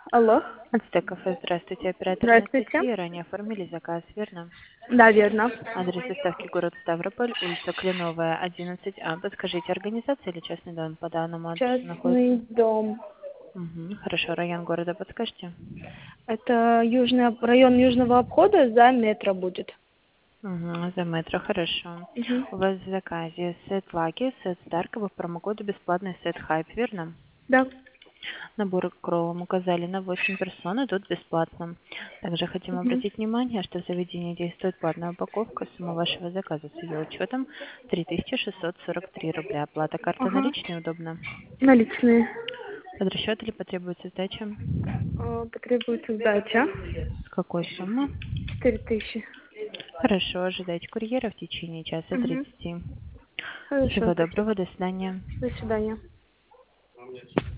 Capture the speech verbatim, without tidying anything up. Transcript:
Алло. Ацтекафе, здравствуйте, оператор Здравствуйте. Анастасия. Ранее оформили заказ, верно? Да, верно. Адрес доставки город Ставрополь, улица Кленовая, одиннадцать А. Подскажите, организация или частный дом по данному адресу находится? Частный дом. Угу. Хорошо, район города подскажете? Это южный, район южного обхода за метро будет. Угу, за метро, хорошо. Мгм. У вас в заказе сет Лаки, сет Старкова, в промокоду бесплатный сет Хайп, верно? Да. Набор к кроллам указали на восемь персон, идут бесплатно. Также хотим Мгм. обратить внимание, что в заведении действует платная упаковка. Сумма вашего заказа с ее учетом три тысячи шестьсот сорок три рубля. Оплата карта Ага. наличные удобно. Наличные. Под расчет или потребуется сдача? А, Потребуется сдача. С какой суммы? Четыре тысячи. Хорошо, ожидайте курьера в течение часа Угу. тридцати. Хорошо, Всего спасибо. доброго, до свидания. До свидания.